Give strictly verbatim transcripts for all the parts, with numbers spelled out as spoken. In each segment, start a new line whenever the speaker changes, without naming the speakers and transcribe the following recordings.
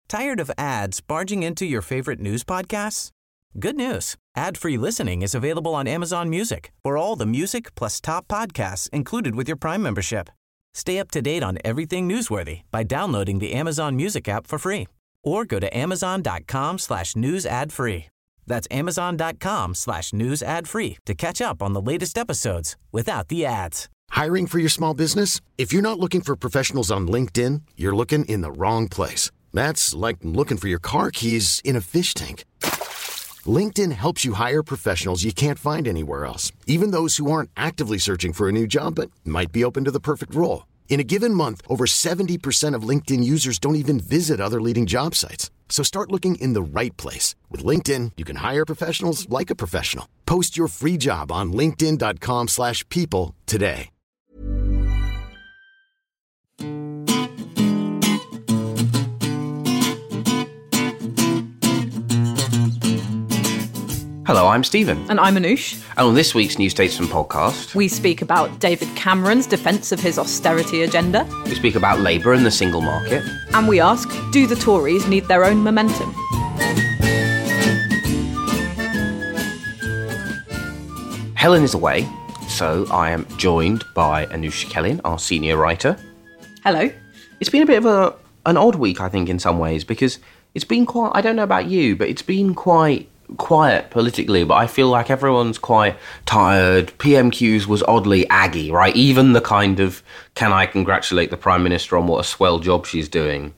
Tired of ads barging into your favorite news podcasts? Good news. Ad-free listening is available on Amazon Music for all the music plus top podcasts included with your Prime membership. Stay up to date on everything newsworthy by downloading the Amazon Music app for free or go to amazon.com slash news ad free. That's amazon.com slash news ad free to catch up on the latest episodes without the ads.
Hiring for your small business? If you're not looking for professionals on LinkedIn, you're looking in the wrong place. That's like looking for your car keys in a fish tank. LinkedIn helps you hire professionals you can't find anywhere else, even those who aren't actively searching for a new job but might be open to the perfect role. In a given month, over seventy percent of LinkedIn users don't even visit other leading job sites. So start looking in the right place. With LinkedIn, you can hire professionals like a professional. Post your free job on linkedin.com slash people today.
Hello, I'm Stephen.
And I'm Anoosh.
And on this week's New Statesman podcast,
we speak about David Cameron's defence of his austerity agenda.
We speak about Labour and the single market.
And we ask, do the Tories need their own momentum?
Helen is away, so I am joined by Anoosh Kellin, our senior writer.
Hello.
It's been a bit of a an odd week, I think, in some ways, because it's been quite, I don't know about you, but it's been quite quiet politically, but I feel like everyone's quite tired. P M Qs was oddly aggy, right? Even the kind of, can I congratulate the Prime Minister on what a swell job she's doing,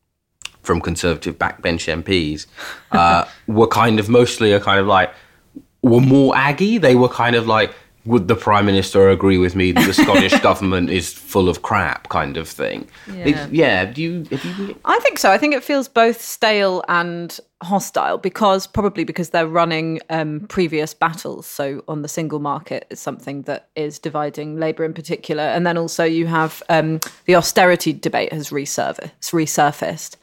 from Conservative backbench M Ps, uh, were kind of mostly a kind of like, were more aggy. They were kind of like, would the Prime Minister agree with me that the Scottish government is full of crap kind of thing?
Yeah.
It, yeah, do you, have you...
I think so. I think it feels both stale and hostile because probably because they're running um, previous battles. So on the single market is something that is dividing Labour in particular. And then also you have um, the austerity debate has resurfaced. resurfaced.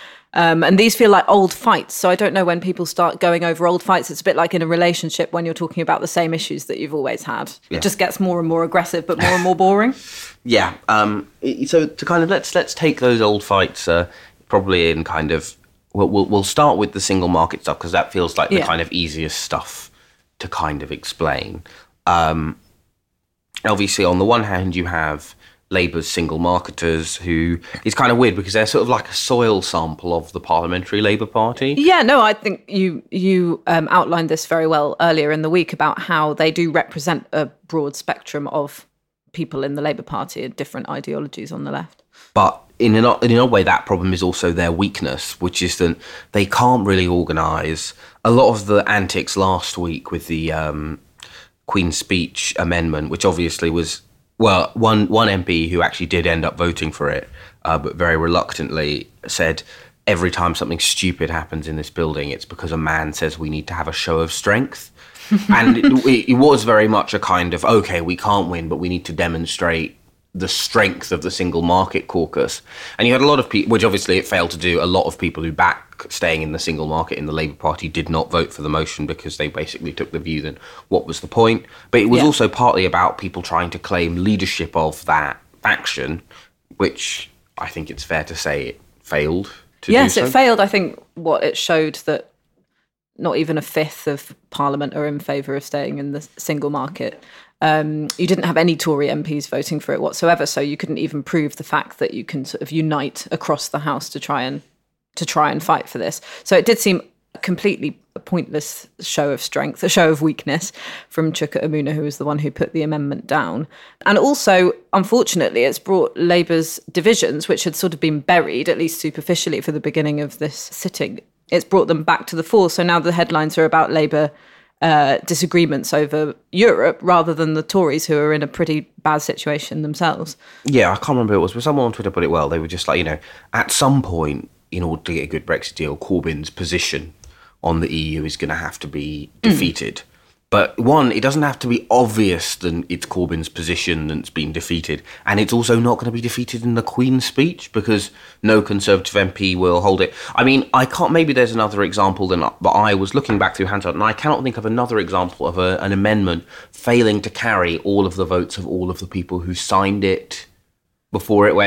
Um, and these feel like old fights. So I don't know when people start going over old fights. It's a bit like in a relationship when you're talking about the same issues that you've always had.
Yeah.
It just gets more and more aggressive, but more and more boring.
Yeah. Um, so to kind of let's let's take those old fights uh, probably in kind of we'll, we'll we'll start with the single market stuff because that feels like the
yeah.
kind of easiest stuff to kind of explain. Um, obviously, on the one hand, you have Labour's single marketers, who is kind of weird because they're sort of like a soil sample of the Parliamentary Labour Party.
Yeah, no, I think you you um, outlined this very well earlier in the week about how they do represent a broad spectrum of people in the Labour Party and different ideologies on the left.
But in an, in a way, that problem is also their weakness, which is that they can't really organise. A lot of the antics last week with the um, Queen's Speech amendment, which obviously was... Well, one one M P who actually did end up voting for it, uh, but very reluctantly, said every time something stupid happens in this building, it's because a man says we need to have a show of strength. And it, it was very much a kind of, OK, we can't win, but we need to demonstrate the strength of the single market caucus. And you had a lot of people, which obviously it failed to do, a lot of people who back staying in the single market in the Labour Party did not vote for the motion because they basically took the view that what was the point. But it was yeah. also partly about people trying to claim leadership of that faction, which I think it's fair to say it failed to
yes,
do so.
It failed. I think what it showed that not even a fifth of Parliament are in favour of staying in the single market. Um, you didn't have any Tory M Ps voting for it whatsoever, so you couldn't even prove the fact that you can sort of unite across the House to try and to try and fight for this. So it did seem a completely pointless show of strength, a show of weakness from Chuka Umunna, who was the one who put the amendment down. And also, unfortunately, it's brought Labour's divisions, which had sort of been buried, at least superficially, for the beginning of this sitting. It's brought them back to the fore. So now the headlines are about Labour Uh, disagreements over Europe rather than the Tories, who are in a pretty bad situation themselves.
Yeah, I can't remember who it was, but someone on Twitter put it well. They were just like, you know, at some point, in order to get a good Brexit deal, Corbyn's position on the E U is going to have to be defeated. Mm. But one, it doesn't have to be obvious that it's Corbyn's position that's been defeated. And it's also not going to be defeated in the Queen's Speech because no Conservative M P will hold it. I mean, I can't, maybe there's another example than, but I was looking back through Hansard and I cannot think of another example of a, an amendment failing to carry all of the votes of all of the people who signed it before it went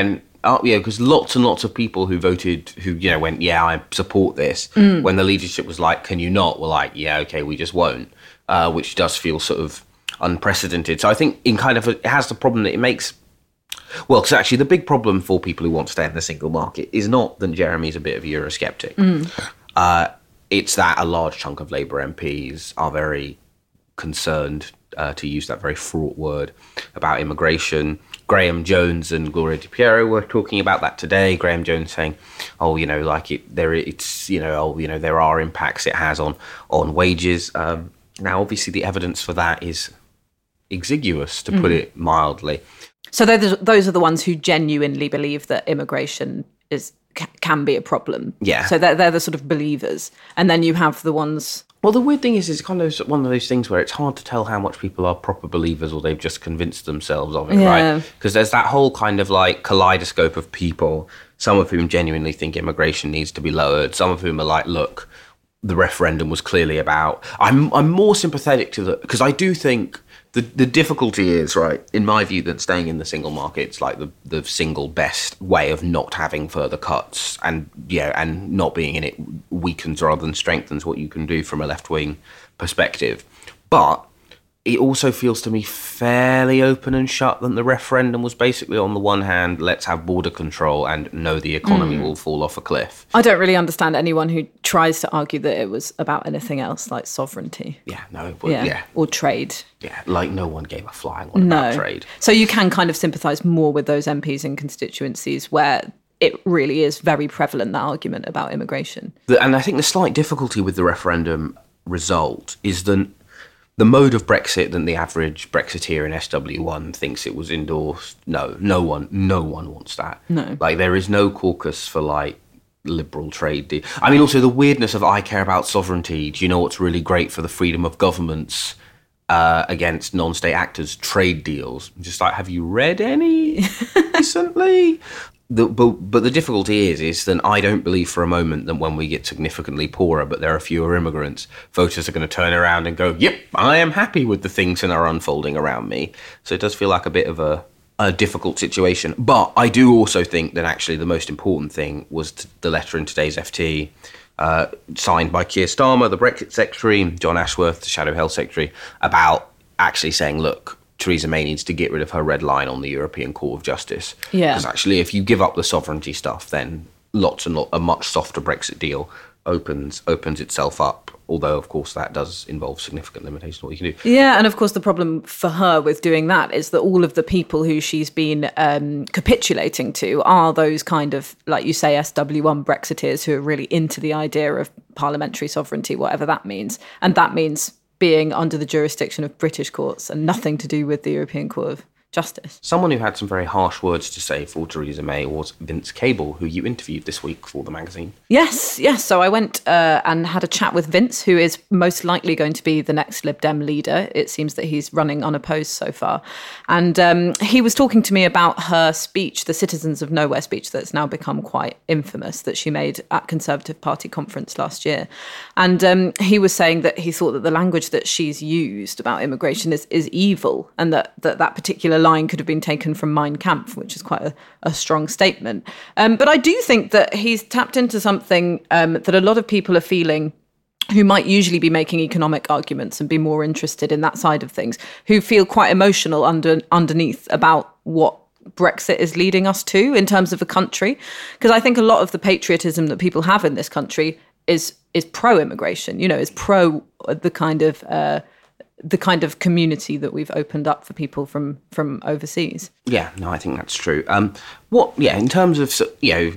uh, yeah, because lots and lots of people who voted, who, you know, went, yeah, I support this, mm. when the leadership was like, can you not? Were like, yeah, okay, we just won't, uh, which does feel sort of unprecedented. So I think in kind of, a, it has the problem that it makes, well, because actually the big problem for people who want to stay in the single market is not that Jeremy's a bit of a Eurosceptic. Mm. Uh, it's that a large chunk of Labour M Ps are very concerned, uh, to use that very fraught word, about immigration. Graham Jones and Gloria Di Piero were talking about that today. Graham Jones saying, "Oh, you know, like it, there, it's, you know, oh, you know, there are impacts it has on on wages." Um, now, obviously, the evidence for that is exiguous, to put mm. it mildly.
So those are the ones who genuinely believe that immigration is can be a problem.
Yeah.
So they're, they're the sort of believers. And then you have the ones...
Well, the weird thing is, it's kind of one of those things where it's hard to tell how much people are proper believers or they've just convinced themselves of it, yeah. right? Because there's that whole kind of like kaleidoscope of people, some of whom genuinely think immigration needs to be lowered, some of whom are like, look, the referendum was clearly about... I'm I'm more sympathetic to the... Because I do think... The the difficulty is, right, in my view, that staying in the single market is like the, the single best way of not having further cuts, and yeah, and not being in it weakens rather than strengthens what you can do from a left-wing perspective. But it also feels to me fairly open and shut that the referendum was basically, on the one hand, let's have border control and no, the economy mm. will fall off a cliff.
I don't really understand anyone who tries to argue that it was about anything else, like sovereignty.
Yeah, no, but, yeah. yeah.
Or trade.
Yeah, like no one gave a flying one
no.
about trade.
So you can kind of sympathise more with those M Ps in constituencies where it really is very prevalent, that argument about immigration.
The, and I think the slight difficulty with the referendum result is that the mode of Brexit that the average Brexiteer in S W one thinks it was endorsed, no, no one, no one wants that.
No.
Like, there is no caucus for, like, liberal trade deal. I mean, also the weirdness of I care about sovereignty. Do you know what's really great for the freedom of governments uh, against non-state actors? Trade deals. Just like, have you read any recently? The, but, but the difficulty is, is that I don't believe for a moment that when we get significantly poorer, but there are fewer immigrants, voters are going to turn around and go, yep, I am happy with the things that are unfolding around me. So it does feel like a bit of a, a difficult situation. But I do also think that actually the most important thing was t- the letter in today's F T, uh, signed by Keir Starmer, the Brexit Secretary, John Ashworth, the Shadow Health Secretary, about actually saying, look, Theresa May needs to get rid of her red line on the European Court of Justice.
Yeah.
Because actually, if you give up the sovereignty stuff, then lots and lot, a much softer Brexit deal opens opens itself up. Although, of course, that does involve significant limitations on what you can do.
Yeah, and of course, the problem for her with doing that is that all of the people who she's been um, capitulating to are those kind of, like you say, S W one Brexiteers who are really into the idea of parliamentary sovereignty, whatever that means. And that means being under the jurisdiction of British courts and nothing to do with the European Court of Justice.
Someone who had some very harsh words to say for Theresa May was Vince Cable, who you interviewed this week for the magazine.
Yes, yes. So I went uh, and had a chat with Vince, who is most likely going to be the next Lib Dem leader. It seems that he's running unopposed so far. And um, he was talking to me about her speech, the Citizens of Nowhere speech that's now become quite infamous, that she made at Conservative Party conference last year. And um, he was saying that he thought that the language that she's used about immigration is, is evil, and that, that that particular line could have been taken from Mein Kampf, which is quite a, a strong statement. Um, but I do think that he's tapped into something um, that a lot of people are feeling, who might usually be making economic arguments and be more interested in that side of things, who feel quite emotional under underneath about what Brexit is leading us to in terms of a country. Because I think a lot of the patriotism that people have in this country is is pro-immigration, you know, is pro the kind of uh, the kind of community that we've opened up for people from from overseas.
Yeah, no, I think that's true. Um, what, yeah, in terms of, you know,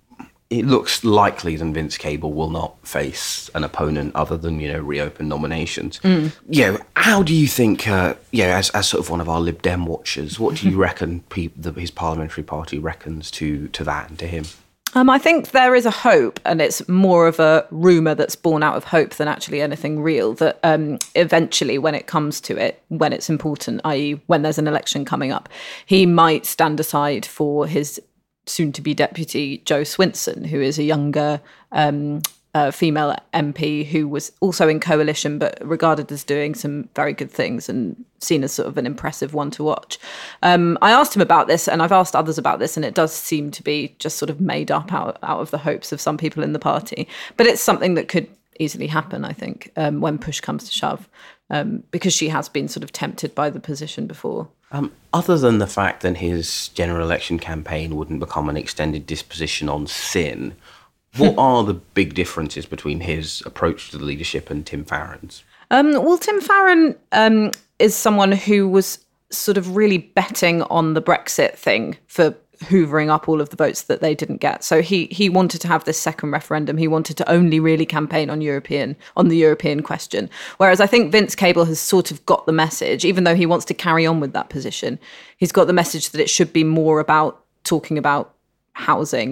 it looks likely that Vince Cable will not face an opponent other than, you know, reopen nominations. Mm. You know, how do you think, uh, you know, as, as sort of one of our Lib Dem watchers, what do you reckon pe- the, his parliamentary party reckons to, to that and to him?
Um, I think there is a hope, and it's more of a rumour that's born out of hope than actually anything real, that um, eventually when it comes to it, when it's important, that is when there's an election coming up, he might stand aside for his soon-to-be deputy, Jo Swinson, who is a younger um, uh, female M P who was also in coalition, but regarded as doing some very good things and seen as sort of an impressive one to watch. Um, I asked him about this, and I've asked others about this, and it does seem to be just sort of made up out, out of the hopes of some people in the party. But it's something that could easily happen, I think, um, when push comes to shove, um, because she has been sort of tempted by the position before.
Um, other than the fact that his general election campaign wouldn't become an extended disposition on sin, what are the big differences between his approach to the leadership and Tim Farron's? Um,
well, Tim Farron um, is someone who was sort of really betting on the Brexit thing for hoovering up all of the votes that they didn't get. So he he wanted to have this second referendum. He wanted to only really campaign on European on the European question. Whereas I think Vince Cable has sort of got the message, even though he wants to carry on with that position, he's got the message that it should be more about talking about housing,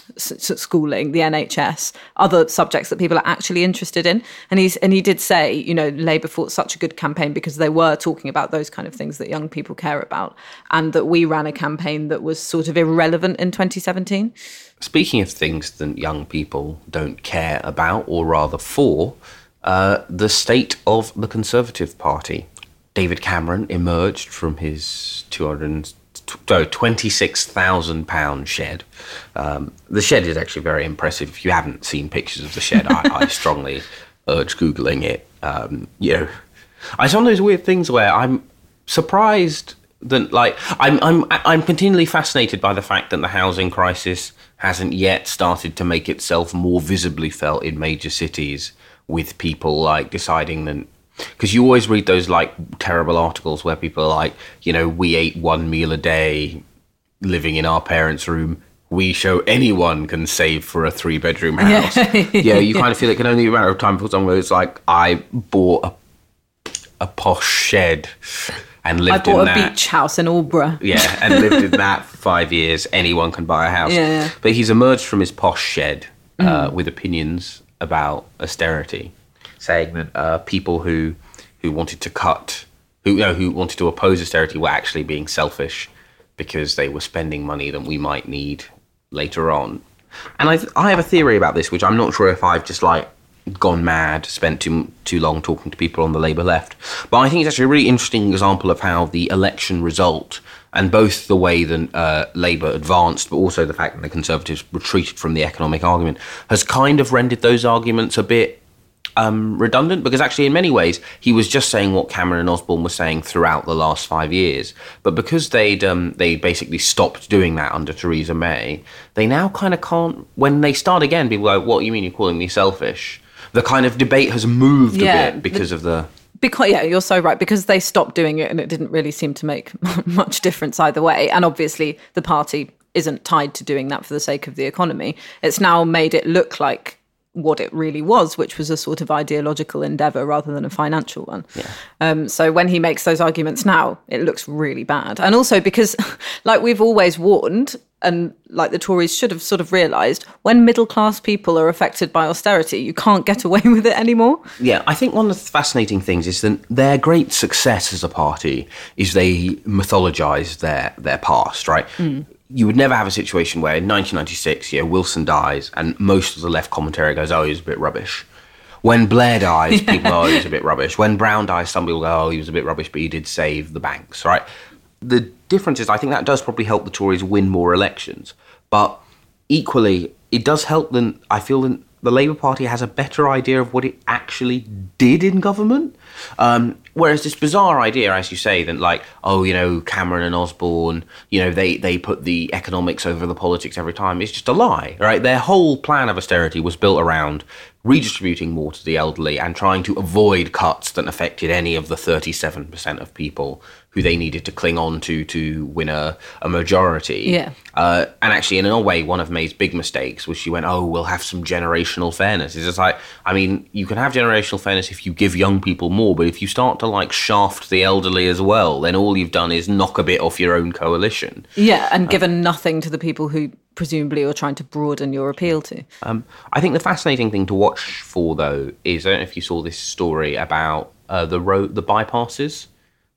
s- schooling, the N H S, other subjects that people are actually interested in. And he's and he did say, you know, Labour fought such a good campaign because they were talking about those kind of things that young people care about, and that we ran a campaign that was sort of irrelevant in twenty seventeen.
Speaking of things that young people don't care about, or rather for, uh, the state of the Conservative Party. David Cameron emerged from his two hundred twenty-six thousand pound shed. Um, the shed is actually very impressive. If you haven't seen pictures of the shed, I, I strongly urge Googling it. Um, you know, it's one of those weird things where I'm surprised that, like, I'm I'm I'm continually fascinated by the fact that the housing crisis hasn't yet started to make itself more visibly felt in major cities, with people like deciding that. Because you always read those like terrible articles where people are like, you know, we ate one meal a day living in our parents' room. We show anyone can save for a three bedroom house. Yeah, yeah you kind of feel it can only be a matter of time for someone who's like, I bought a, a posh shed and lived in that.
I bought a beach house in Aldborough.
Yeah, and lived in that for five years. Anyone can buy a house.
Yeah, yeah.
But he's emerged from his posh shed uh, mm. with opinions about austerity, saying that uh, people who who wanted to cut, who you know, who wanted to oppose austerity were actually being selfish because they were spending money that we might need later on. And I I have a theory about this, which I'm not sure if I've just like gone mad, spent too too long talking to people on the Labour left, but I think it's actually a really interesting example of how the election result, and both the way that uh, Labour advanced, but also the fact that the Conservatives retreated from the economic argument, has kind of rendered those arguments a bit Um, redundant, because actually in many ways he was just saying what Cameron and Osborne were saying throughout the last five years. But because they'd um, they basically stopped doing that under Theresa May, they now kind of can't. When they start again, people go, "What do you mean you're calling me selfish?" The kind of debate has moved
yeah,
a bit because the, of the.
Because yeah, you're so right. Because they stopped doing it, and it didn't really seem to make much difference either way. And obviously, the party isn't tied to doing that for the sake of the economy. It's now made it look like what it really was, which was a sort of ideological endeavour rather than a financial one. Yeah. Um, so when he makes those arguments now, it looks really bad. And also because, like we've always warned, and like the Tories should have sort of realised, when middle-class people are affected by austerity, you can't get away with it anymore.
Yeah, I think one of the fascinating things is that their great success as a party is they mythologise their, their past, right? Mm. You would never have a situation where in nineteen ninety-six, yeah, Wilson dies and most of the left commentary goes, oh, he was a bit rubbish. When Blair dies, yeah. people go, oh, he was a bit rubbish. When Brown dies, some people go, oh, he was a bit rubbish, but he did save the banks, right? The difference is I think that does probably help the Tories win more elections. But equally, it does help them, I feel, that the Labour Party has a better idea of what it actually did in government. Um, whereas this bizarre idea, as you say, that like, oh, you know, Cameron and Osborne, you know, they, they put the economics over the politics every time, it's just a lie, right? Their whole plan of austerity was built around redistributing more to the elderly and trying to avoid cuts that affected any of the thirty-seven percent of people who they needed to cling on to to win a, a majority.
Yeah.
Uh, and actually, in a way, one of May's big mistakes was she went, oh, we'll have some generational fairness. It's just like, I mean, you can have generational fairness if you give young people more, but if you start to like shaft the elderly as well, then all you've done is knock a bit off your own coalition.
Yeah, and uh, given nothing to the people who presumably you're trying to broaden your appeal to.
Um, I think the fascinating thing to watch for, though, is, I don't know if you saw this story about uh, the road, the bypasses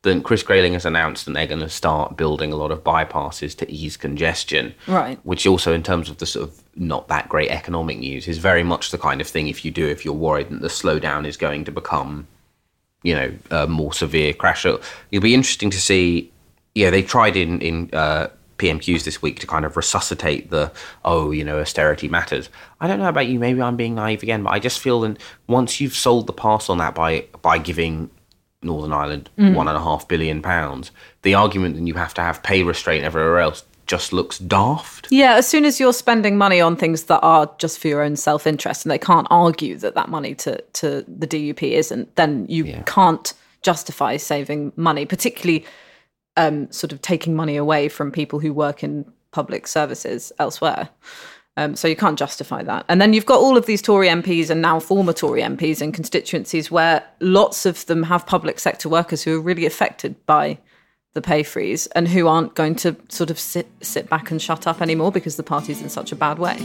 then Chris Grayling has announced that they're going to start building a lot of bypasses to ease congestion.
Right.
Which also, in terms of the sort of not that great economic news, is very much the kind of thing if you do, if you're worried that the slowdown is going to become, you know, a more severe crash. It'll be interesting to see. Yeah, they tried in, in uh, P M Qs this week to kind of resuscitate the, oh, you know, austerity matters. I don't know about you, maybe I'm being naive again, but I just feel that once you've sold the pass on that by by giving Northern Ireland mm. one and a half billion pounds, the argument that you have to have pay restraint everywhere else just looks daft.
Yeah, as soon as you're spending money on things that are just for your own self-interest and they can't argue that that money to, to the D U P isn't, then you yeah. can't justify saving money, particularly um, sort of taking money away from people who work in public services elsewhere. Um, so you can't justify that. And then you've got all of these Tory M Ps and now former Tory M Ps in constituencies where lots of them have public sector workers who are really affected by the pay freeze and who aren't going to sort of sit sit back and shut up anymore because the party's in such a bad way.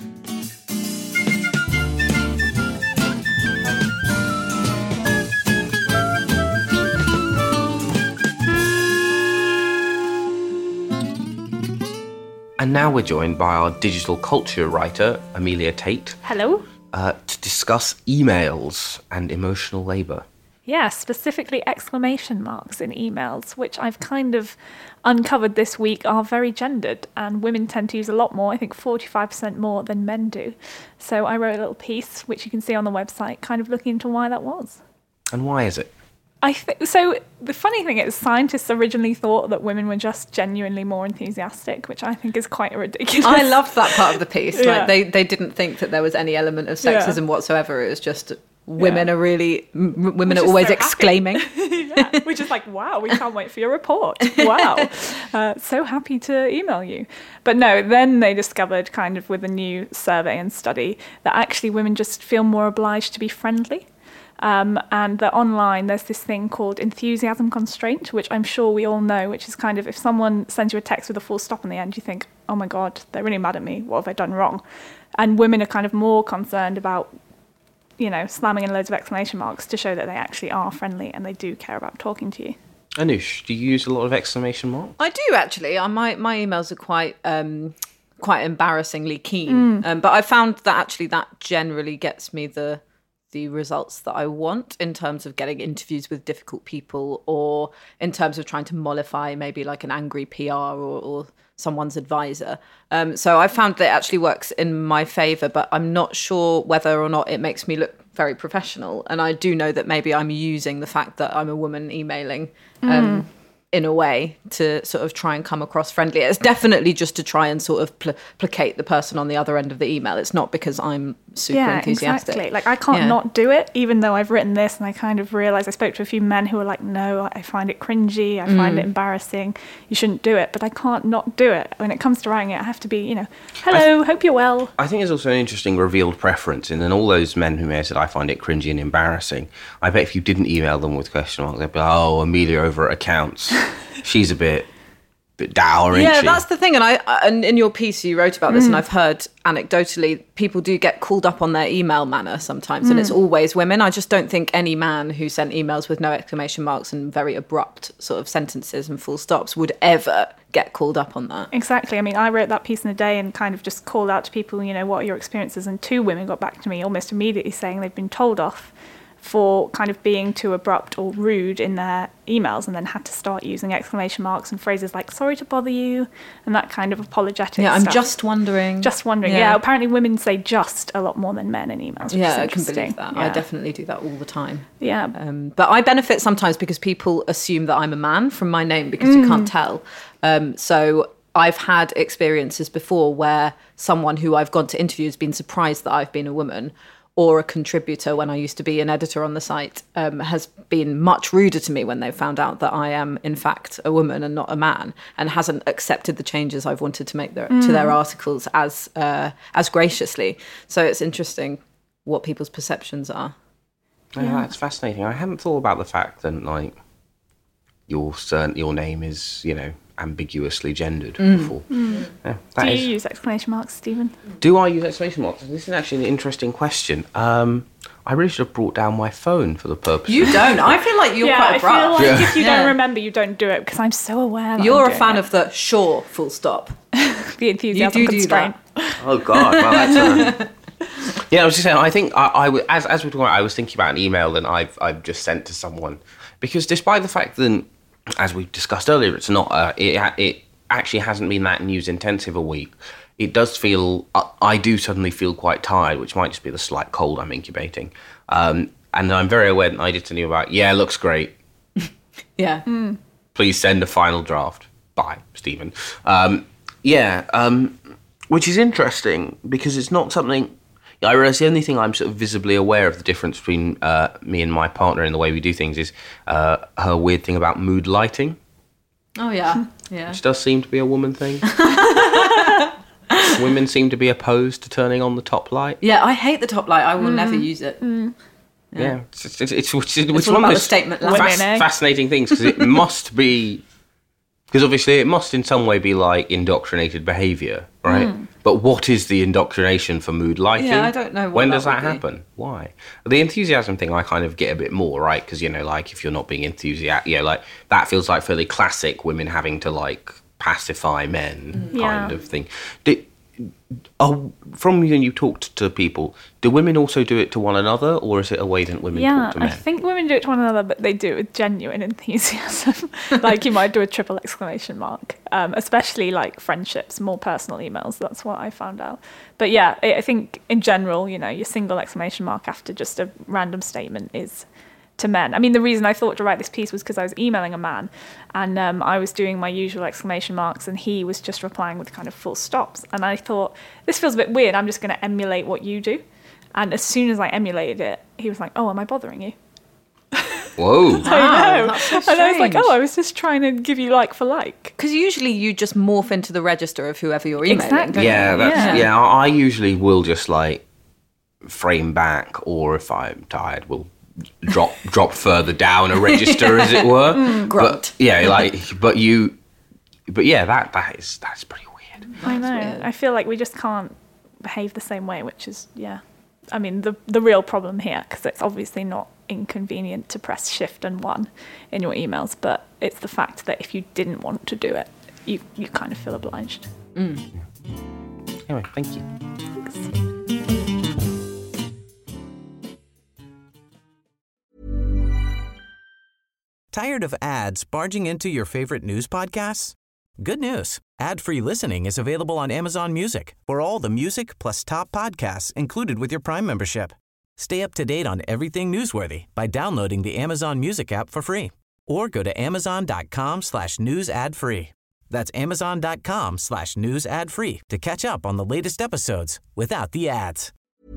And now we're joined by our digital culture writer, Amelia Tate.
Hello.
Uh, to discuss emails and emotional labour.
Yeah, specifically exclamation marks in emails, which I've kind of uncovered this week are very gendered, and women tend to use a lot more, I think forty-five percent more than men do. So I wrote a little piece, which you can see on the website, kind of looking into why that was.
And why is it?
I th- so the funny thing is, scientists originally thought that women were just genuinely more enthusiastic, which I think is quite ridiculous.
I loved that part of the piece.
Yeah.
Like they, they didn't think that there was any element of sexism yeah. whatsoever. It was just women yeah. are really m- women which are always so exclaiming.
Yeah, which is like, wow, we can't wait for your report. Wow, uh, so happy to email you. But no, then they discovered, kind of with a new survey and study, that actually women just feel more obliged to be friendly. Um, and that online there's this thing called enthusiasm constraint, which I'm sure we all know, which is kind of if someone sends you a text with a full stop on the end, you think, oh my God, they're really mad at me. What have I done wrong? And women are kind of more concerned about, you know, slamming in loads of exclamation marks to show that they actually are friendly and they do care about talking to you.
Anoosh, do you use a lot of exclamation marks?
I do, actually. Uh, my, my emails are quite... Um, quite embarrassingly keen. Mm. Um, but I found that actually that generally gets me the... the results that I want in terms of getting interviews with difficult people or in terms of trying to mollify maybe like an angry P R or, or someone's advisor. Um, so I found that it actually works in my favour, but I'm not sure whether or not it makes me look very professional. And I do know that maybe I'm using the fact that I'm a woman emailing um, mm. in a way to sort of try and come across friendly. It's definitely just to try and sort of pl- placate the person on the other end of the email. It's not because I'm super
yeah,
enthusiastic.
Exactly. Like I can't yeah. not do it, even though I've written this and I kind of realised I spoke to a few men who were like, no, I find it cringy, I find mm. it embarrassing, you shouldn't do it. But I can't not do it. When it comes to writing it, I have to be, you know, hello, th- hope you're well.
I think there's also an interesting revealed preference in all those men who may have said, I find it cringy and embarrassing. I bet if you didn't email them with question marks, they'd be like, oh, Amelia over at accounts. She's a bit, bit dour, isn't
yeah,
she?
That's the thing. And I, and in your piece, you wrote about this, mm. and I've heard anecdotally people do get called up on their email manner sometimes, mm. and it's always women. I just don't think any man who sent emails with no exclamation marks and very abrupt sort of sentences and full stops would ever get called up on that.
Exactly. I mean, I wrote that piece in a day and kind of just called out to people, you know, what are your experiences? And two women got back to me almost immediately saying they'd been told off for kind of being too abrupt or rude in their emails and then had to start using exclamation marks and phrases like, sorry to bother you, and that kind of apologetic
Yeah, I'm
stuff.
just wondering.
Just wondering, yeah. yeah. Apparently women say just a lot more than men in emails, which
yeah,
is
I can believe that.
Yeah.
I definitely do that all the time.
Yeah.
Um, but I benefit sometimes because people assume that I'm a man from my name because mm. you can't tell. Um, so I've had experiences before where someone who I've gone to interview has been surprised that I've been a woman, or a contributor when I used to be an editor on the site, um, has been much ruder to me when they found out that I am, in fact, a woman and not a man, and hasn't accepted the changes I've wanted to make their, mm. to their articles as uh, as graciously. So it's interesting what people's perceptions are.
Yeah, yeah, that's fascinating. I hadn't thought about the fact that, like, your certain, your name is, you know, ambiguously gendered mm. before. Mm. Yeah,
Do you
is,
use exclamation marks, Stephen?
Do I use exclamation marks? This is actually an interesting question. Um, I really should have brought down my phone for the purpose.
You don't. I feel like you're
yeah,
quite
I
abrupt.
feel like
Yeah.
if you
Yeah.
don't remember, you don't do it because I'm so aware that
You're
I'm
a
doing
fan
it.
of the sure full stop.
the enthusiasm
You do do
constraint.
Oh God! Well, that's uh... yeah. I was just saying. I think I, I w- as as we were talking, I was thinking about an email that I've I've just sent to someone because despite the fact that, as we discussed earlier, it's not uh, it it actually hasn't been that news intensive a week. It does feel I, I do suddenly feel quite tired, which might just be the slight cold I'm incubating. Um, and I'm very aware that I did tell you about. Yeah, it looks great.
Yeah.
Mm.
Please send a final draft. Bye, Stephen. Um, yeah, um, which is interesting because it's not something. I realise the only thing I'm sort of visibly aware of the difference between uh, me and my partner in the way we do things is uh, her weird thing about mood lighting,
Oh yeah. Yeah.
which does seem to be a woman thing. Women seem to be opposed to turning on the top light.
Yeah. I hate the top light. I will never use it.
Yeah, it's it's, it's, it's, it's, it's
It's all
one of
about the
those
statement
Women,
lamp.
fas-
eh?
fascinating things because it must be because obviously it must in some way be like indoctrinated behaviour, right? But what is the indoctrination for mood lighting?
Yeah, I don't know what
when
that
does that
would be.
happen? Why? The enthusiasm thing I kind of get a bit more, right? Because you know, like if you're not being enthusiastic, yeah, like that feels like fairly classic women having to like pacify men
Yeah.
kind of thing. Do, Oh, from when you talked to people, do women also do it to one another, or is it a way that women
Yeah,
talk to
I
men?
think women do it to one another, but they do it with genuine enthusiasm. Like you might do a triple exclamation mark, um, especially like friendships, more personal emails. That's what I found out. But yeah, I I think in general, you know, your single exclamation mark after just a random statement is to men. I mean, the reason I thought to write this piece was because I was emailing a man and um, I was doing my usual exclamation marks and he was just replying with kind of full stops. And I thought, this feels a bit weird. I'm just going to emulate what you do. And as soon as I emulated it, he was like, oh, am I bothering you?
Whoa.
I know.
that's so
and I was like,
strange.
oh, I was just trying to give you like for like.
Because usually you just morph into the register of whoever you're emailing.
Exactly.
Yeah, that's
Yeah.
yeah. I I usually will just like frame back, or if I'm tired, will drop drop further down a register, as it were.
grunt.
But yeah, like, but you, but yeah, that that is that's pretty weird.
I know. I feel like we just can't behave the same way, which is, yeah. I mean, the the real problem here, because it's obviously not inconvenient to press shift and one in your emails, but it's the fact that if you didn't want to do it, you, you kind of feel obliged.
Anyway, thank you.
Tired of ads barging into your favorite news podcasts? Good news. Ad-free listening is available on Amazon Music for all the music plus top podcasts included with your Prime membership. Stay up to date on everything newsworthy by downloading the Amazon Music app for free or go to amazon.com slash news ad free. That's amazon.com slash news ad free to catch up on the latest episodes without the ads.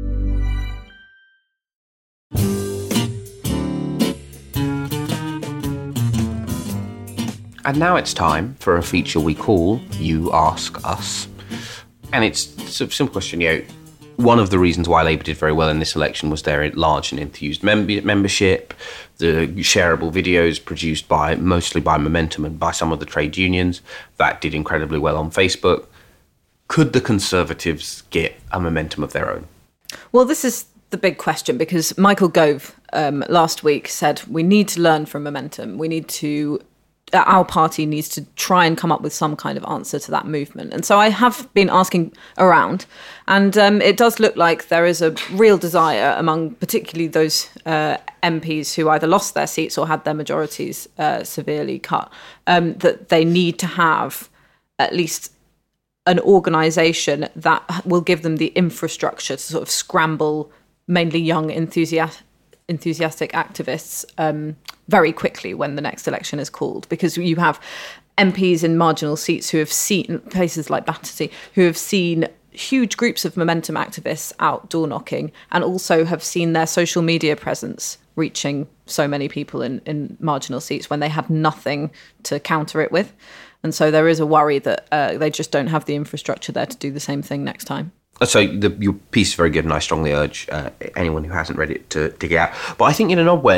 And now it's time for a feature we call You Ask Us. And it's a simple question, you know, one of the reasons why Labour did very well in this election was their large and enthused mem- membership, the shareable videos produced by mostly by Momentum and by some of the trade unions that did incredibly well on Facebook. Could the Conservatives get a momentum of their own?
Well, this is the big question because Michael Gove um, last week said we need to learn from Momentum. We need to, our party needs to try and come up with some kind of answer to that movement. And so I have been asking around, and um, it does look like there is a real desire among particularly those uh, M Ps who either lost their seats or had their majorities uh, severely cut, um, that they need to have at least an organisation that will give them the infrastructure to sort of scramble mainly young enthusiast, enthusiastic activists um, very quickly when the next election is called. Because you have M Ps in marginal seats who have seen, places like Battersea, who have seen huge groups of Momentum activists out door knocking and also have seen their social media presence reaching so many people in, in marginal seats when they had nothing to counter it with. And so there is a worry that uh, they just don't have the infrastructure there to do the same thing next time.
So the, your piece is very good, and I strongly urge uh, anyone who hasn't read it to, to get out. But I think in an odd way,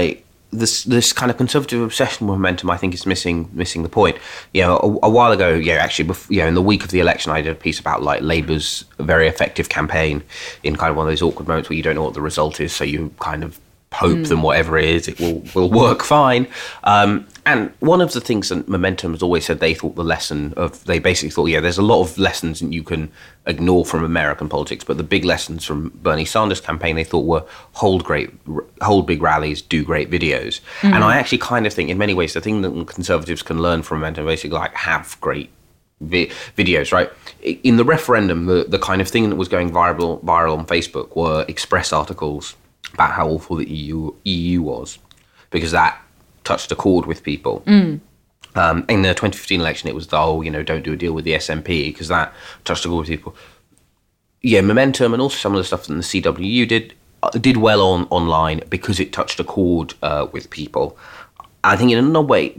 this this kind of conservative obsession with momentum, I think, is missing missing the point. You know, a, a while ago, yeah, actually, before, you know, in the week of the election, I did a piece about like Labour's very effective campaign in kind of one of those awkward moments where you don't know what the result is, so you kind of hope mm. that whatever it is, it will will work fine. Um, and one of the things that Momentum has always said, they thought the lesson of, they basically thought, yeah, there's a lot of lessons that you can ignore from American politics, but the big lessons from Bernie Sanders' campaign, they thought were hold great, hold big rallies, do great videos. Mm. And I actually kind of think, in many ways, the thing that Conservatives can learn from Momentum, basically like have great vi- videos, right? In the referendum, the, the kind of thing that was going viral, viral on Facebook were Express articles about how awful the E U, E U was, because that touched a chord with people. Mm. Um, in the twenty fifteen election, it was the, oh, you know, don't do a deal with the S N P, because that touched a chord with people. Yeah, Momentum and also some of the stuff that the C W U did uh, did well on online because it touched a chord uh, with people. I think in another way,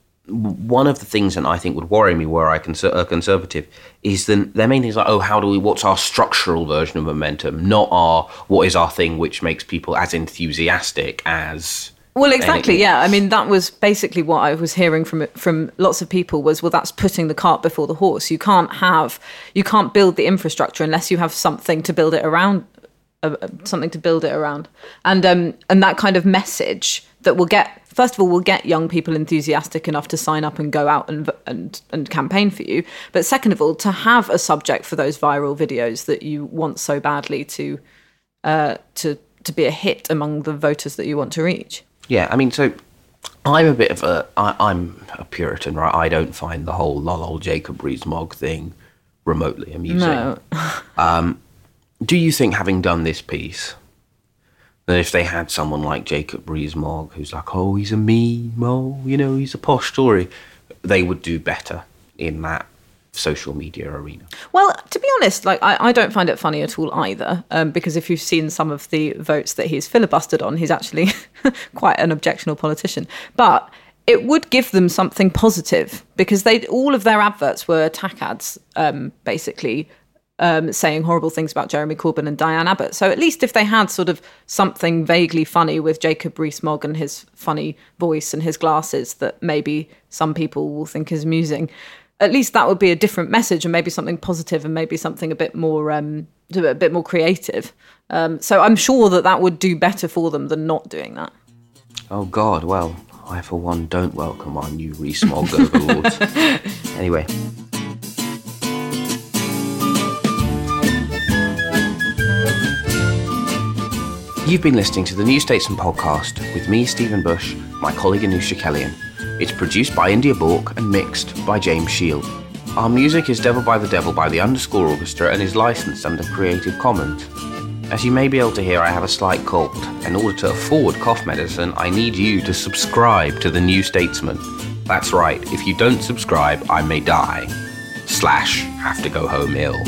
one of the things that I think would worry me were I conser- a conservative is then their main thing is like, oh, how do we, what's our structural version of Momentum, not our, what is our thing which makes people as enthusiastic as...
Well, exactly, anything. Yeah. I mean, that was basically what I was hearing from from lots of people was, well, that's putting the cart before the horse. You can't have, you can't build the infrastructure unless you have something to build it around, uh, something to build it around. And um, and that kind of message that will get, first of all, will get young people enthusiastic enough to sign up and go out and and and campaign for you. But second of all, to have a subject for those viral videos that you want so badly to uh, to to be a hit among the voters that you want to reach.
Yeah, I mean, so I'm a bit of a, I, I'm a Puritan, right? I don't find the whole lol old Jacob Rees-Mogg thing remotely amusing.
No.
um, do you think, having done this piece, that if they had someone like Jacob Rees-Mogg, who's like, oh, he's a meme, oh, you know, he's a posh story, they would do better in that social media arena?
Well, to be honest, like I, I don't find it funny at all either, um, because if you've seen some of the votes that he's filibustered on, he's actually quite an objectionable politician. But it would give them something positive, because they all of their adverts were attack ads, um, basically um, saying horrible things about Jeremy Corbyn and Diane Abbott. So at least if they had sort of something vaguely funny with Jacob Rees-Mogg and his funny voice and his glasses that maybe some people will think is amusing, at least that would be a different message and maybe something positive and maybe something a bit more um, a bit more creative. Um, so I'm sure that that would do better for them than not doing that.
Oh, God. Well, I, for one, don't welcome our new Rees-Mogg overlords. Anyway. You've been listening to the New Statesman podcast with me, Stephen Bush, my colleague Anusha Kellyan. It's produced by India Bork and mixed by James Shield. Our music is Devil by the Devil by the Underscore Orchestra and is licensed under Creative Commons. As you may be able to hear, I have a slight cold. In order to afford cough medicine, I need you to subscribe to the New Statesman. That's right, if you don't subscribe, I may die. Slash, have to go home ill.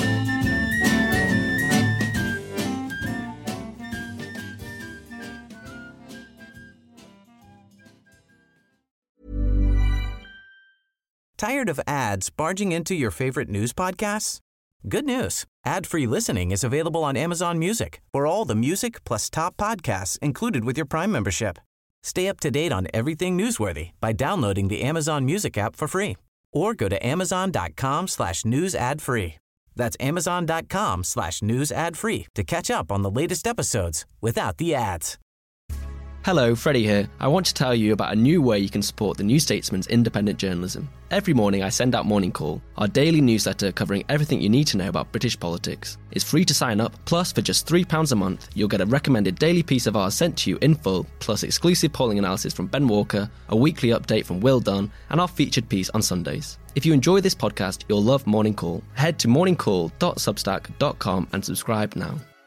Tired of ads barging into your favorite news podcasts? Good news. Ad-free listening is available on Amazon Music for all the music plus top podcasts included with your Prime membership. Stay up to date on everything newsworthy by downloading the Amazon Music app for free or go to amazon.com slash news ad free. That's amazon.com slash news ad free to catch up on the latest episodes without the ads.
Hello, Freddie here. I want to tell you about a new way you can support the New Statesman's independent journalism. Every morning I send out Morning Call, our daily newsletter covering everything you need to know about British politics. It's free to sign up, plus for just three pounds a month, you'll get a recommended daily piece of ours sent to you in full, plus exclusive polling analysis from Ben Walker, a weekly update from Will Dunn, and our featured piece on Sundays. If you enjoy this podcast, you'll love Morning Call. Head to morning call dot substack dot com and subscribe now.